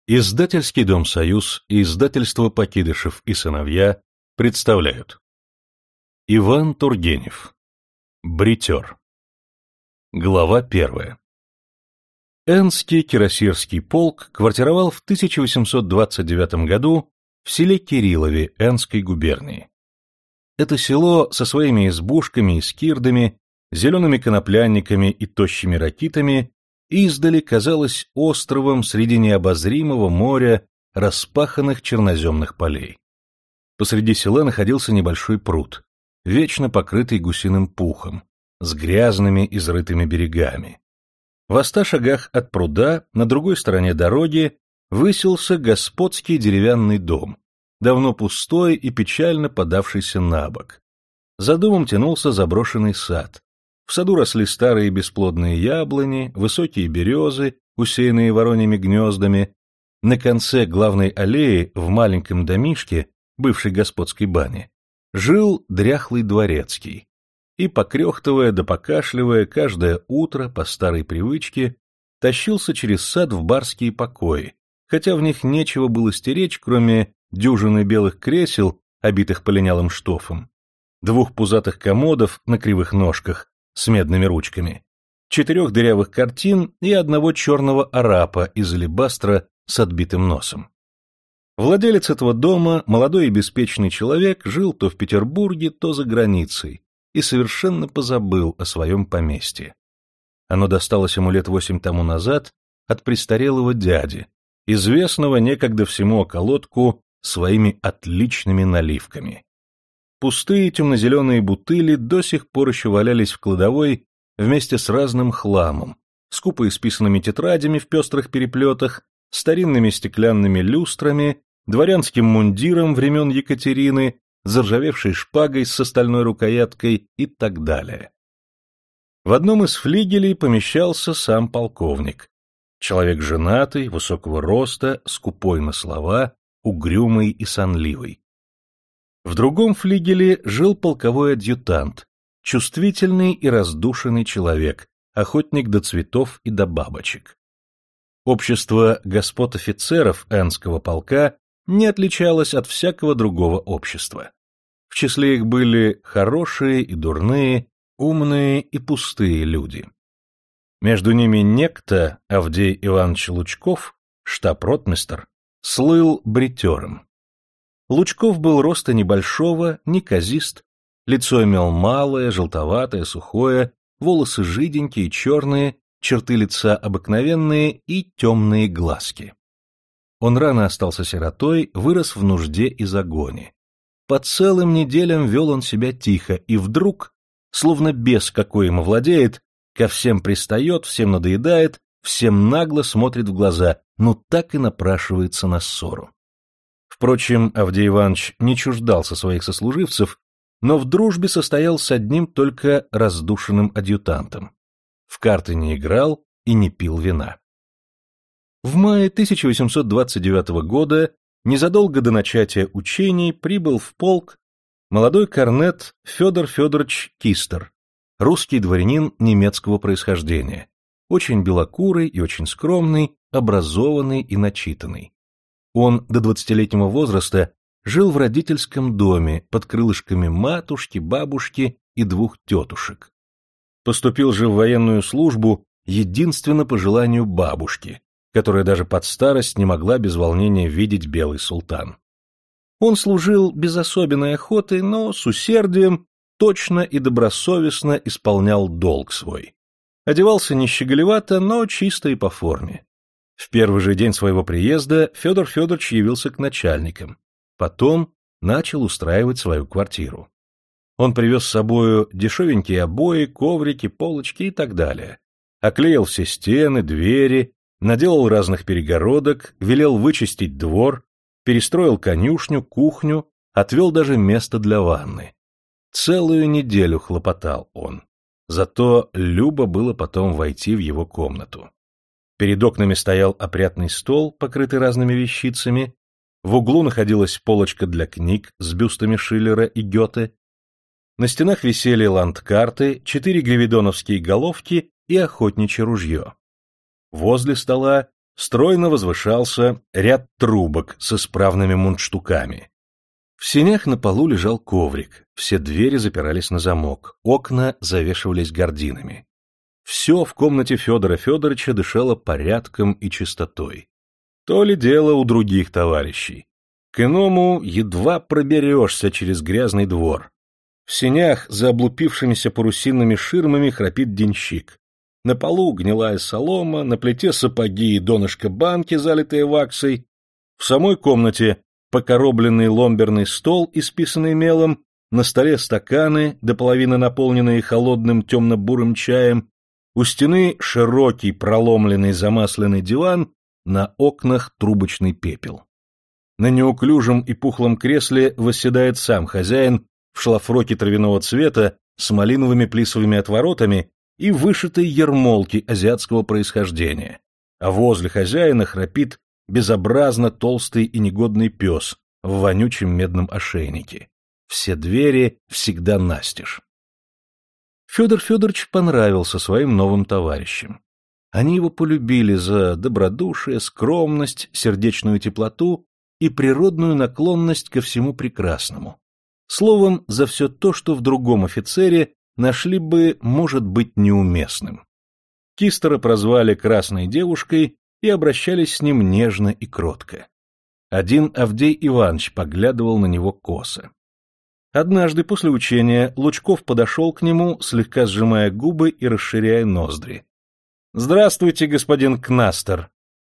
Издательский дом «Союз» и издательство «Покидышев и сыновья» представляют. Иван Тургенев. Бритер. Глава 1. Энский кирасирский полк квартировал в 1829 году в селе Кириллове Энской губернии. Это село со своими избушками и скирдами, зелеными коноплянниками и тощими ракитами издали казалось островом среди необозримого моря распаханных черноземных полей. Посреди села находился небольшой пруд, вечно покрытый гусиным пухом, с грязными изрытыми берегами. В 100 шагах от пруда, на другой стороне дороги, высился господский деревянный дом, давно пустой и печально подавшийся набок. За домом тянулся заброшенный сад. В саду росли старые бесплодные яблони, высокие березы, усеянные вороньими гнездами. На конце главной аллеи, в маленьком домишке, бывшей господской бане, жил дряхлый дворецкий. И, покряхтывая да покашливая, каждое утро, по старой привычке, тащился через сад в барские покои, хотя в них нечего было стеречь, кроме дюжины белых кресел, обитых полинялым штофом, 2 пузатых комодов на кривых ножках с медными ручками, 4 дырявых картин и 1 черного арапа из алебастра с отбитым носом. Владелец этого дома, молодой и беспечный человек, жил то в Петербурге, то за границей и совершенно позабыл о своем поместье. Оно досталось ему лет 8 тому назад от престарелого дяди, известного некогда всему околотку своими отличными наливками. Пустые темно-зеленые бутыли до сих пор еще валялись в кладовой вместе с разным хламом, скупо исписанными тетрадями в пестрых переплетах, старинными стеклянными люстрами, дворянским мундиром времен Екатерины, заржавевшей шпагой с стальной рукояткой и так далее. В одном из флигелей помещался сам полковник. Человек женатый, высокого роста, скупой на слова, угрюмый и сонливый. В другом флигеле жил полковой адъютант, чувствительный и раздушенный человек, охотник до цветов и до бабочек. Общество господ офицеров Энского полка не отличалось от всякого другого общества. В числе их были хорошие и дурные, умные и пустые люди. Между ними некто, Авдей Иванович Лучков, штаб-ротмистр, слыл бритером. Лучков был роста небольшого, неказист, лицо имел малое, желтоватое, сухое, волосы жиденькие, черные, черты лица обыкновенные и темные глазки. Он рано остался сиротой, вырос в нужде и загоне. По целым неделям вел он себя тихо, и вдруг, словно бес какой ему владеет, ко всем пристает, всем надоедает, всем нагло смотрит в глаза, ну так и напрашивается на ссору. Впрочем, Авдей Иванович не чуждался своих сослуживцев, но в дружбе состоял с одним только раздушенным адъютантом. В карты не играл и не пил вина. В мае 1829 года, незадолго до начатия учений, прибыл в полк молодой корнет Федор Федорович Кистер, русский дворянин немецкого происхождения, очень белокурый и очень скромный, образованный и начитанный. Он до 20-летнего возраста жил в родительском доме под крылышками матушки, бабушки и 2 тетушек. Поступил же в военную службу единственно по желанию бабушки, которая даже под старость не могла без волнения видеть белый султан. Он служил без особенной охоты, но с усердием, точно и добросовестно исполнял долг свой. Одевался не щеголевато, но чисто и по форме. В первый же день своего приезда Федор Федорович явился к начальникам, потом начал устраивать свою квартиру. Он привез с собою дешевенькие обои, коврики, полочки и так далее. Оклеил все стены, двери, наделал разных перегородок, велел вычистить двор, перестроил конюшню, кухню, отвел даже место для ванны. Целую неделю хлопотал он. Зато любо было потом войти в его комнату. Перед окнами стоял опрятный стол, покрытый разными вещицами, в углу находилась полочка для книг с бюстами Шиллера и Гёте, на стенах висели ландкарты, 4 гвидоновские головки и охотничье ружье. Возле стола стройно возвышался ряд трубок с исправными мундштуками. В сенях на полу лежал коврик, все двери запирались на замок, окна завешивались гардинами. Все в комнате Федора Федорыча дышало порядком и чистотой. То ли дело у других товарищей. К иному едва проберешься через грязный двор. В сенях за облупившимися парусинными ширмами храпит денщик. На полу гнилая солома, на плите сапоги и донышко банки, залитые ваксой. В самой комнате покоробленный ломберный стол, исписанный мелом, на столе стаканы, до половины наполненные холодным темно-бурым чаем, у стены широкий проломленный замасленный диван, на окнах трубочный пепел. На неуклюжем и пухлом кресле восседает сам хозяин в шлафроке травяного цвета с малиновыми плисовыми отворотами и вышитой ермолки азиатского происхождения, а возле хозяина храпит безобразно толстый и негодный пес в вонючем медном ошейнике. Все двери всегда настежь. Федор Федорович понравился своим новым товарищам. Они его полюбили за добродушие, скромность, сердечную теплоту и природную наклонность ко всему прекрасному. Словом, за все то, что в другом офицере нашли бы, может быть, неуместным. Кистера прозвали «красной девушкой» и обращались с ним нежно и кротко. Один Авдей Иванович поглядывал на него косо. Однажды после учения Лучков подошел к нему, слегка сжимая губы и расширяя ноздри. — Здравствуйте, господин Кнастер.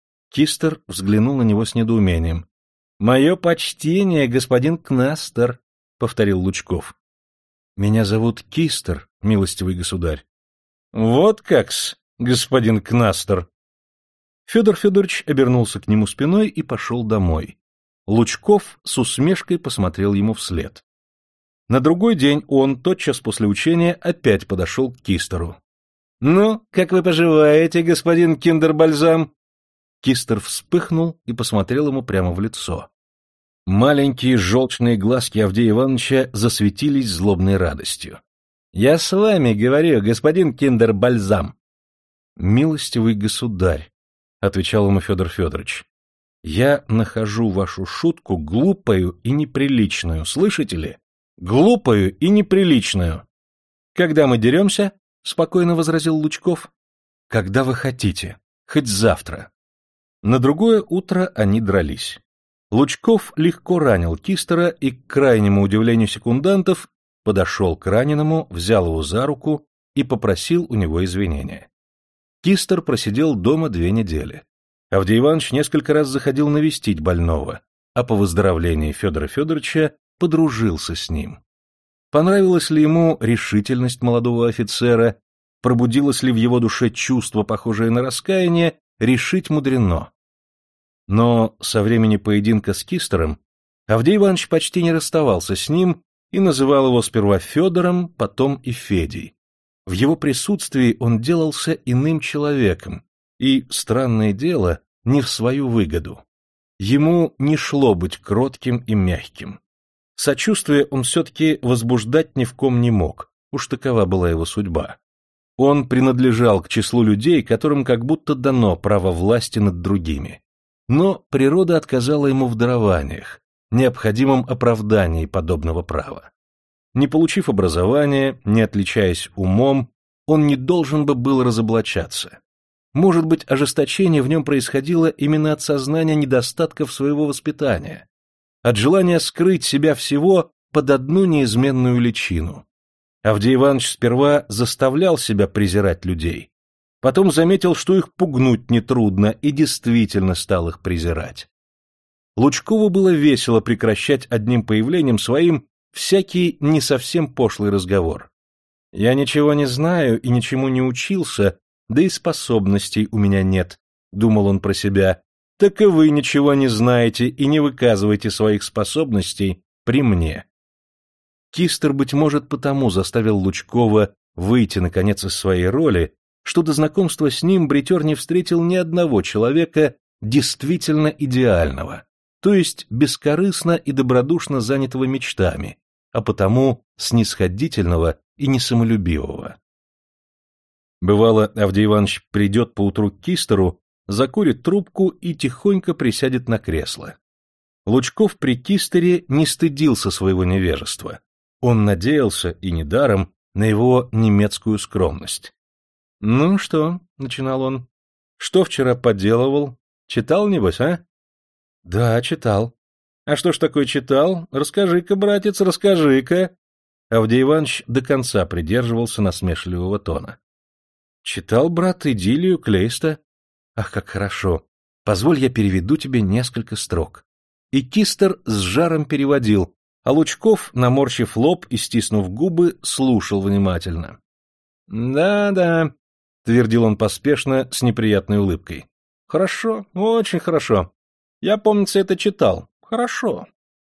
Кистер взглянул на него с недоумением. — Мое почтение, господин Кнастер, — повторил Лучков. — Меня зовут Кистер, милостивый государь. — Вот как-с, господин Кнастер. Федор Федорович обернулся к нему спиной и пошел домой. Лучков с усмешкой посмотрел ему вслед. На другой день он, тотчас после учения, опять подошел к Кистеру. — Ну, как вы поживаете, господин Киндер-Бальзам? Кистер вспыхнул и посмотрел ему прямо в лицо. Маленькие желчные глазки Авдея Ивановича засветились злобной радостью. — Я с вами говорю, господин Киндер-Бальзам. — Милостивый государь, — отвечал ему Федор Федорович, — я нахожу вашу шутку глупою и неприличную, слышите ли? Глупою и неприличную. — Когда мы деремся? — спокойно возразил Лучков. — Когда вы хотите, хоть завтра. На другое утро они дрались. Лучков легко ранил Кистера и, к крайнему удивлению секундантов, подошел к раненому, взял его за руку и попросил у него извинения. Кистер просидел дома 2 недели. Авдей Иванович несколько раз заходил навестить больного, а по выздоровлении Федора Федоровича подружился с ним. Понравилась ли ему решительность молодого офицера, пробудилось ли в его душе чувство, похожее на раскаяние, решить мудрено. Но со времени поединка с Кистером Авдей Иванович почти не расставался с ним и называл его сперва Федором, потом и Федей. В его присутствии он делался иным человеком, и, странное дело, не в свою выгоду. Ему не шло быть кротким и мягким. Сочувствие он все-таки возбуждать ни в ком не мог, уж такова была его судьба. Он принадлежал к числу людей, которым как будто дано право власти над другими. Но природа отказала ему в дарованиях, необходимом оправдании подобного права. Не получив образования, не отличаясь умом, он не должен бы был разоблачаться. Может быть, ожесточение в нем происходило именно от сознания недостатков своего воспитания, от желания скрыть себя всего под одну неизменную личину. Авдей Иванович сперва заставлял себя презирать людей, потом заметил, что их пугнуть нетрудно, и действительно стал их презирать. Лучкову было весело прекращать одним появлением своим всякий не совсем пошлый разговор. «Я ничего не знаю и ничему не учился, да и способностей у меня нет», — думал он про себя. «Так и вы ничего не знаете и не выказываете своих способностей при мне». Кистер, быть может, потому заставил Лучкова выйти, наконец, из своей роли, что до знакомства с ним Бритер не встретил ни одного человека действительно идеального, то есть бескорыстно и добродушно занятого мечтами, а потому снисходительного и несамолюбивого. Бывало, Авдей Иванович придет поутру к Кистеру закурит трубку и тихонько присядет на кресло. Лучков при Кистере не стыдился своего невежества. Он надеялся, и недаром, на его немецкую скромность. — Ну что, — начинал он, — что вчера поделывал? Читал, небось, а? — Да, читал. — А что ж такое читал? Расскажи-ка, братец, расскажи-ка. Авдей Иванович до конца придерживался насмешливого тона. — Читал, брат, идиллию Клейста. Ах, как хорошо. Позволь, я переведу тебе несколько строк. И Кистер с жаром переводил, а Лучков, наморщив лоб и стиснув губы, слушал внимательно. «Да-да», — твердил он поспешно, с неприятной улыбкой. «Хорошо, очень хорошо. Я, помнится, это читал. Хорошо».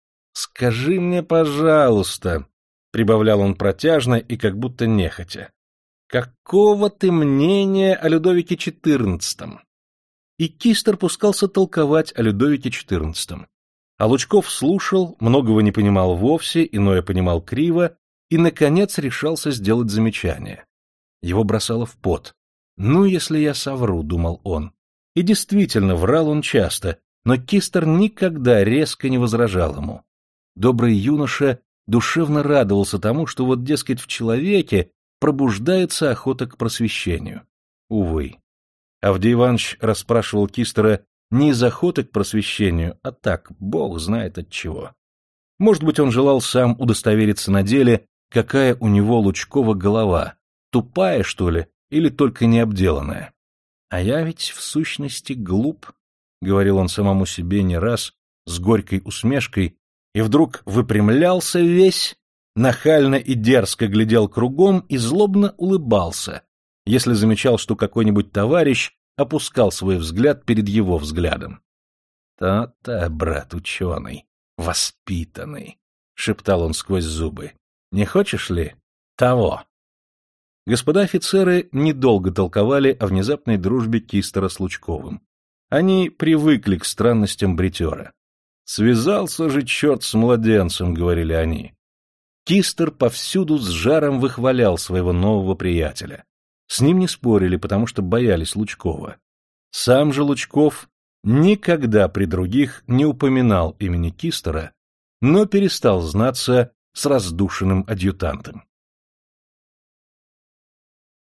«Скажи мне, пожалуйста», — прибавлял он протяжно и как будто нехотя, «какого ты мнения о Людовике XIV?» И Кистер пускался толковать о Людовике XIV. А Лучков слушал, многого не понимал вовсе, иное понимал криво, и, наконец, решался сделать замечание. Его бросало в пот. «Ну, если я совру», — думал он. И действительно, врал он часто, но Кистер никогда резко не возражал ему. Добрый юноша душевно радовался тому, что вот, дескать, в человеке пробуждается охота к просвещению. Увы. Авдей Иванович расспрашивал Кистера не из охоты к просвещению, а так, бог знает от чего. Может быть, он желал сам удостовериться на деле, какая у него Лучкова голова, тупая, что ли, или только необделанная. А я ведь в сущности глуп, — говорил он самому себе не раз, с горькой усмешкой, и вдруг выпрямлялся весь, нахально и дерзко глядел кругом и злобно улыбался, если замечал, что какой-нибудь товарищ опускал свой взгляд перед его взглядом. «То-то, брат ученый, воспитанный», — шептал он сквозь зубы. «Не хочешь ли того?» Господа офицеры недолго толковали о внезапной дружбе Кистера с Лучковым. Они привыкли к странностям бритера. «Связался же черт с младенцем», — говорили они. Кистер повсюду с жаром выхвалял своего нового приятеля. С ним не спорили, потому что боялись Лучкова. Сам же Лучков никогда при других не упоминал имени Кистера, но перестал знаться с раздушенным адъютантом.